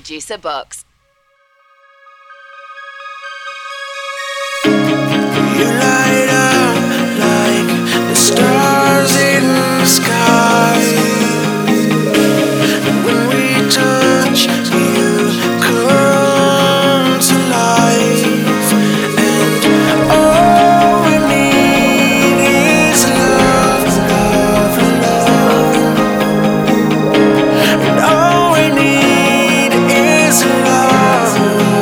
Producer Box. You light up like the stars in the sky. When we touch, you come to life. And all we need is love, love, love. And all we need is love,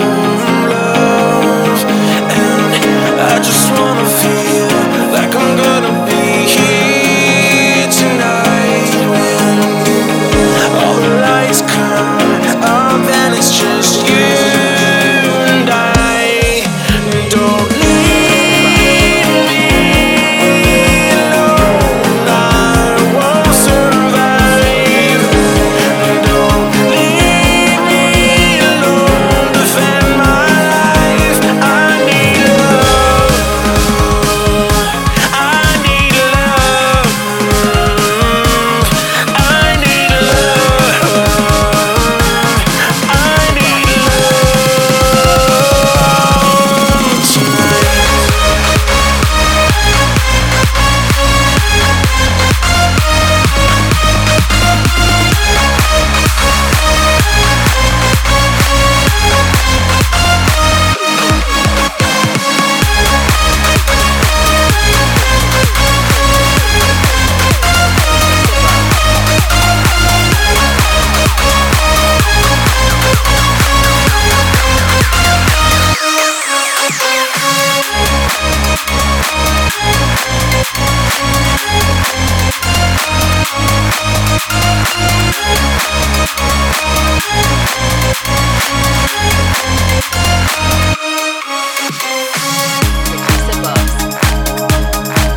love. And I just wanna feel like I'm gonna be here tonight when all the lights come up and it's just you and I. Don't leave me alone, I won't survive. Don't leave me alone, defend my life. I need love, I need love, I need love, I need love tonight. Producer Box.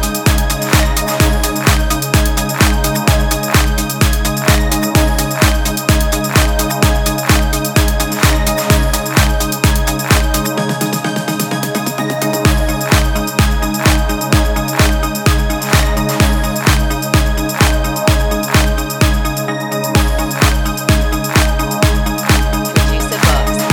Producer Box.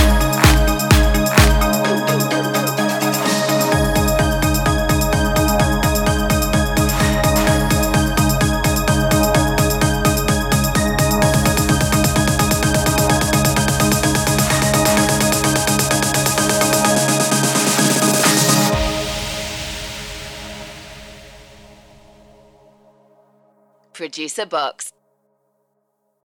Producer Box.